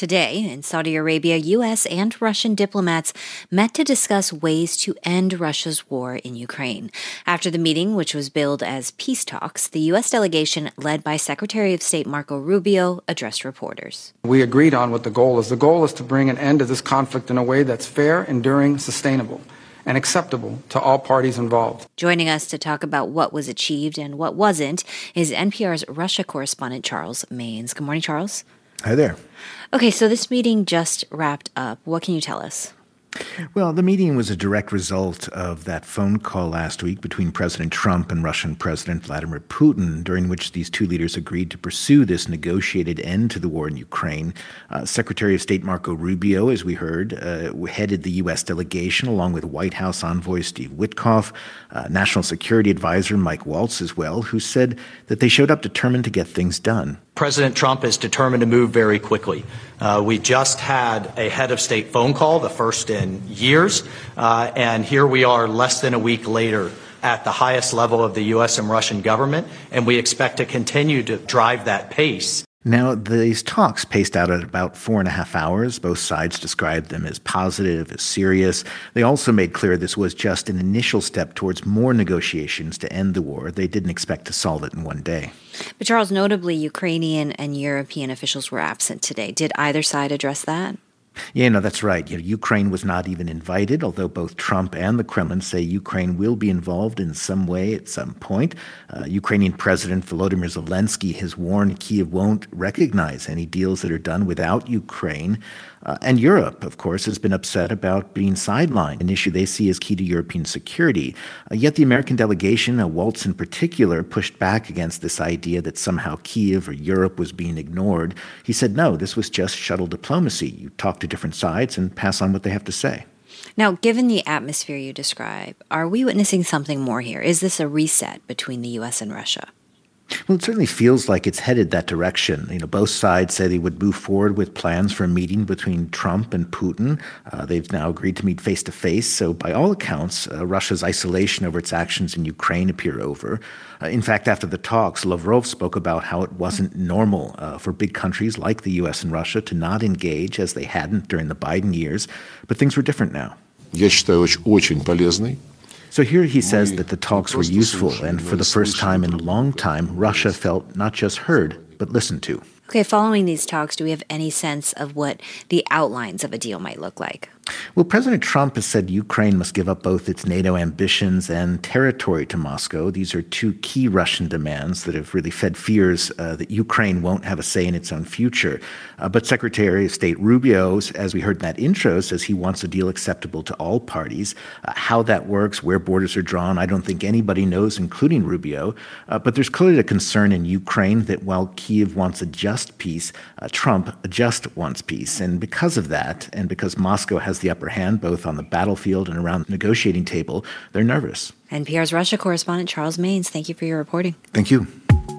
Today, in Saudi Arabia, U.S. and Russian diplomats met to discuss ways to end Russia's war in Ukraine. After the meeting, which was billed as peace talks, the U.S. delegation, led by Secretary of State Marco Rubio, addressed reporters. We agreed on what the goal is. The goal is to bring an end to this conflict in a way that's fair, enduring, sustainable, and acceptable to all parties involved. Joining us to talk about what was achieved and what wasn't is NPR's Russia correspondent Charles Maynes. Good morning, Charles. Hi there. Okay, so this meeting just wrapped up. What can you tell us? Well, the meeting was a direct result of that phone call last week between President Trump and Russian President Vladimir Putin, during which these two leaders agreed to pursue this negotiated end to the war in Ukraine. Secretary of State Marco Rubio, as we heard, headed the U.S. delegation along with White House envoy Steve Witkoff, National Security Advisor Mike Waltz as well, who said that they showed up determined to get things done. President Trump is determined to move very quickly. We just had a head of state phone call, the first in years, and here we are less than a week later at the highest level of the U.S. and Russian government, and we expect to continue to drive that pace. Now, these talks paced out at about 4.5 hours. Both sides described them as positive, as serious. They also made clear this was just an initial step towards more negotiations to end the war. They didn't expect to solve it in one day. But Charles, notably, Ukrainian and European officials were absent today. Did either side address that? Yeah, no, that's right. Ukraine was not even invited, although both Trump and the Kremlin say Ukraine will be involved in some way at some point. Ukrainian President Volodymyr Zelensky has warned Kyiv won't recognize any deals that are done without Ukraine. And Europe, of course, has been upset about being sidelined, an issue they see as key to European security. Yet the American delegation, Waltz in particular, pushed back against this idea that somehow Kyiv or Europe was being ignored. He said, no, this was just shuttle diplomacy. You talk to different sides and pass on what they have to say. Now, given the atmosphere you describe, are we witnessing something more here? Is this a reset between the U.S. and Russia? Well, it certainly feels like it's headed that direction. Both sides say they would move forward with plans for a meeting between Trump and Putin. They've now agreed to meet face-to-face. So by all accounts, Russia's isolation over its actions in Ukraine appear over. In fact, after the talks, Lavrov spoke about how it wasn't normal for big countries like the U.S. and Russia to not engage, as they hadn't during the Biden years. But things were different now. Я считаю, очень полезный. So here he says that the talks were useful, and for the first time in a long time, Russia felt not just heard, but listened to. Okay, following these talks, do we have any sense of what the outlines of a deal might look like? Well, President Trump has said Ukraine must give up both its NATO ambitions and territory to Moscow. These are two key Russian demands that have really fed fears that Ukraine won't have a say in its own future. But Secretary of State Rubio, as we heard in that intro, says he wants a deal acceptable to all parties. How that works, where borders are drawn, I don't think anybody knows, including Rubio. But there's clearly a concern in Ukraine that while Kyiv wants a just peace, Trump just wants peace. And because of that, and because Moscow has the upper hand both on the battlefield and around the negotiating table, they're nervous. NPR's Russia correspondent Charles Maynes, thank you for your reporting. Thank you.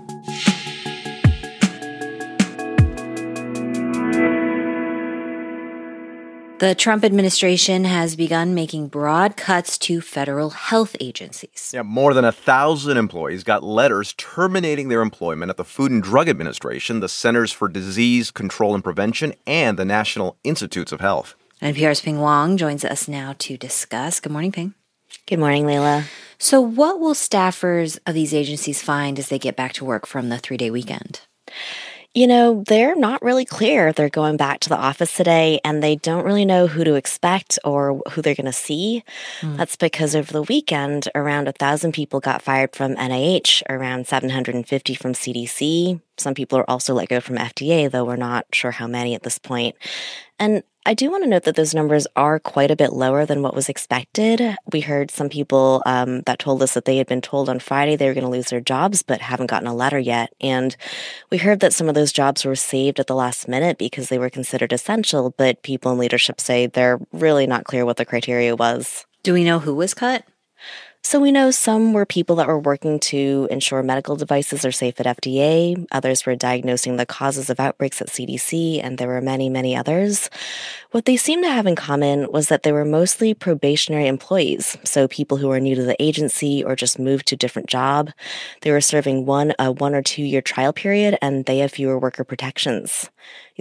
The Trump administration has begun making broad cuts to federal health agencies. Yeah, more than 1,000 employees got letters terminating their employment at the Food and Drug Administration, the Centers for Disease Control and Prevention, and the National Institutes of Health. NPR's Ping Wong joins us now to discuss. Good morning, Ping. Good morning, Leila. So what will staffers of these agencies find as they get back to work from the 3-day weekend? They're not really clear. They're going back to the office today, and they don't really know who to expect or who they're going to see. That's because over the weekend, around 1,000 people got fired from NIH, around 750 from CDC. Some people are also let go from FDA, though we're not sure how many at this point. And I do want to note that those numbers are quite a bit lower than what was expected. We heard some people that told us that they had been told on Friday they were going to lose their jobs, but haven't gotten a letter yet. And we heard that some of those jobs were saved at the last minute because they were considered essential, but people in leadership say they're really not clear what the criteria was. Do we know who was cut? So we know some were people that were working to ensure medical devices are safe at FDA. Others were diagnosing the causes of outbreaks at CDC, and there were many, many others. What they seemed to have in common was that they were mostly probationary employees, so people who were new to the agency or just moved to a different job. They were serving a 1 or 2 year trial period, and they have fewer worker protections.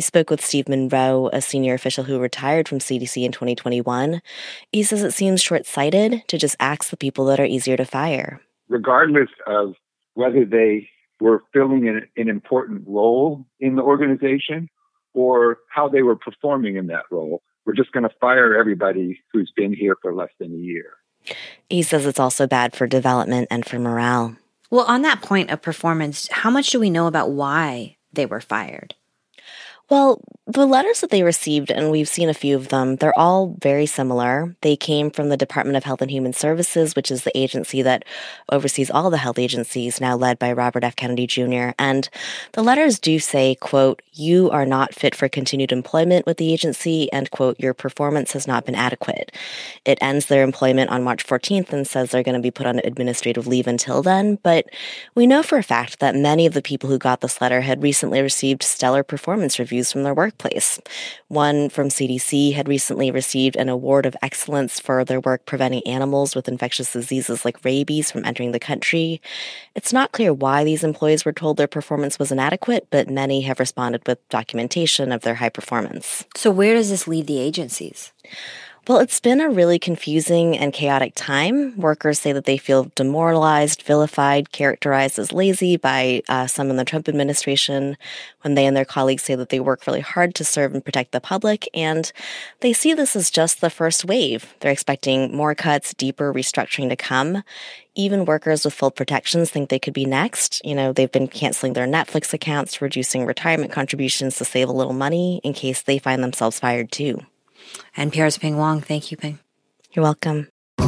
We spoke with Steve Monroe, a senior official who retired from CDC in 2021. He says it seems short-sighted to just axe the people that are easier to fire. Regardless of whether they were filling an important role in the organization or how they were performing in that role, we're just going to fire everybody who's been here for less than a year. He says it's also bad for development and for morale. Well, on that point of performance, how much do we know about why they were fired? Well, the letters that they received, and we've seen a few of them, they're all very similar. They came from the Department of Health and Human Services, which is the agency that oversees all the health agencies, now led by Robert F. Kennedy Jr. And the letters do say, quote, "You are not fit for continued employment with the agency," and, quote, "Your performance has not been adequate." It ends their employment on March 14th and says they're going to be put on administrative leave until then. But we know for a fact that many of the people who got this letter had recently received stellar performance reviews from their workplace. One from CDC had recently received an award of excellence for their work preventing animals with infectious diseases like rabies from entering the country. It's not clear why these employees were told their performance was inadequate, but many have responded with documentation of their high performance. So where does this leave the agencies? Well, it's been a really confusing and chaotic time. Workers say that they feel demoralized, vilified, characterized as lazy by some in the Trump administration, when they and their colleagues say that they work really hard to serve and protect the public, and they see this as just the first wave. They're expecting more cuts, deeper restructuring to come. Even workers with full protections think they could be next. You know, they've been canceling their Netflix accounts, reducing retirement contributions to save a little money in case they find themselves fired too. NPR's Pien Huang. Thank you, Pien. You're welcome.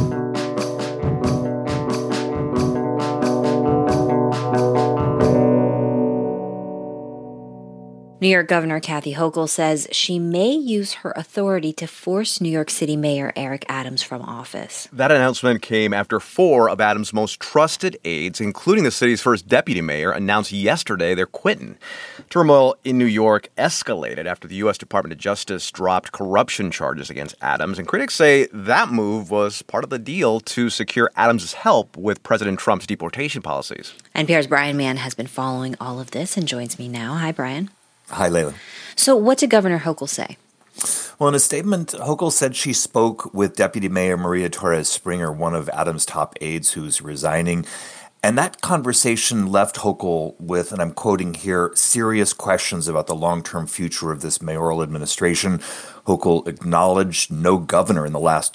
New York Governor Kathy Hochul says she may use her authority to force New York City Mayor Eric Adams from office. That announcement came after 4 of Adams' most trusted aides, including the city's first deputy mayor, announced yesterday they're quitting. Turmoil in New York escalated after the U.S. Department of Justice dropped corruption charges against Adams, and critics say that move was part of the deal to secure Adams' help with President Trump's deportation policies. NPR's Brian Mann has been following all of this and joins me now. Hi, Brian. Hi, Layla. So what did Governor Hochul say? Well, in a statement, Hochul said she spoke with Deputy Mayor Maria Torres Springer, one of Adams' top aides who's resigning. And that conversation left Hochul with, and I'm quoting here, serious questions about the long-term future of this mayoral administration. Hochul acknowledged no governor in the last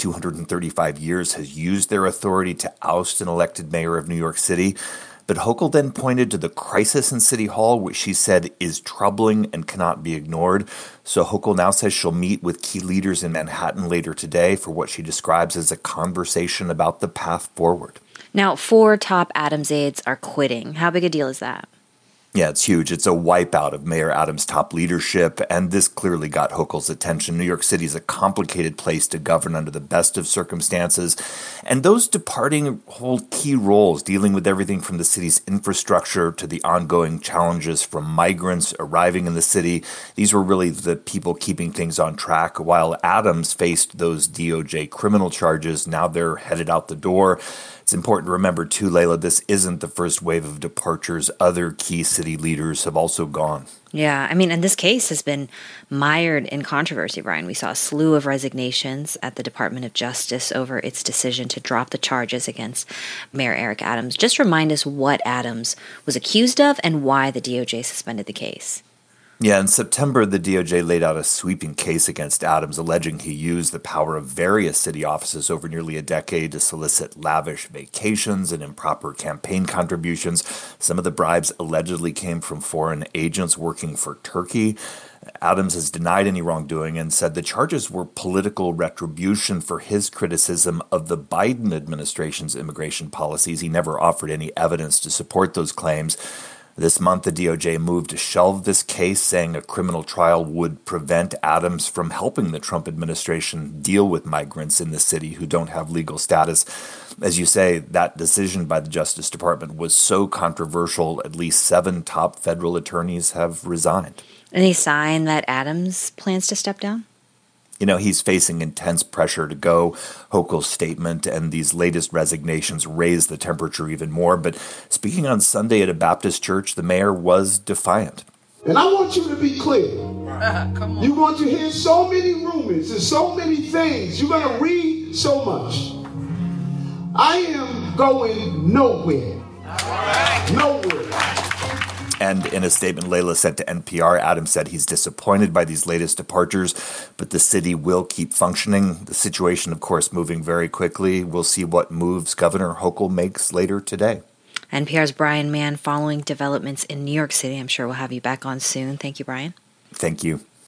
235 years has used their authority to oust an elected mayor of New York City. But Hochul then pointed to the crisis in City Hall, which she said is troubling and cannot be ignored. So Hochul now says she'll meet with key leaders in Manhattan later today for what she describes as a conversation about the path forward. Now, 4 top Adams aides are quitting. How big a deal is that? Yeah, it's huge. It's a wipeout of Mayor Adams' top leadership, and this clearly got Hochul's attention. New York City is a complicated place to govern under the best of circumstances, and those departing hold key roles, dealing with everything from the city's infrastructure to the ongoing challenges from migrants arriving in the city. These were really the people keeping things on track. While Adams faced those DOJ criminal charges, now they're headed out the door. It's important to remember, too, Layla, this isn't the first wave of departures. Other key city leaders have also gone. Yeah, I mean, and this case has been mired in controversy, Brian. We saw a slew of resignations at the Department of Justice over its decision to drop the charges against Mayor Eric Adams. Just remind us what Adams was accused of and why the DOJ suspended the case. Yeah, in September, the DOJ laid out a sweeping case against Adams, alleging he used the power of various city offices over nearly a decade to solicit lavish vacations and improper campaign contributions. Some of the bribes allegedly came from foreign agents working for Turkey. Adams has denied any wrongdoing and said the charges were political retribution for his criticism of the Biden administration's immigration policies. He never offered any evidence to support those claims. This month, the DOJ moved to shelve this case, saying a criminal trial would prevent Adams from helping the Trump administration deal with migrants in the city who don't have legal status. As you say, that decision by the Justice Department was so controversial, at least 7 top federal attorneys have resigned. Any sign that Adams plans to step down? You know, he's facing intense pressure to go. Hochul's statement and these latest resignations raised the temperature even more. But speaking on Sunday at a Baptist church, the mayor was defiant. And I want you to be clear. You're going to hear so many rumors and so many things. You're going to read so much. I am going nowhere. Nowhere. And in a statement Layla sent to NPR, Adams said he's disappointed by these latest departures, but the city will keep functioning. The situation, of course, moving very quickly. We'll see what moves Governor Hochul makes later today. NPR's Brian Mann following developments in New York City. I'm sure we'll have you back on soon. Thank you, Brian. Thank you.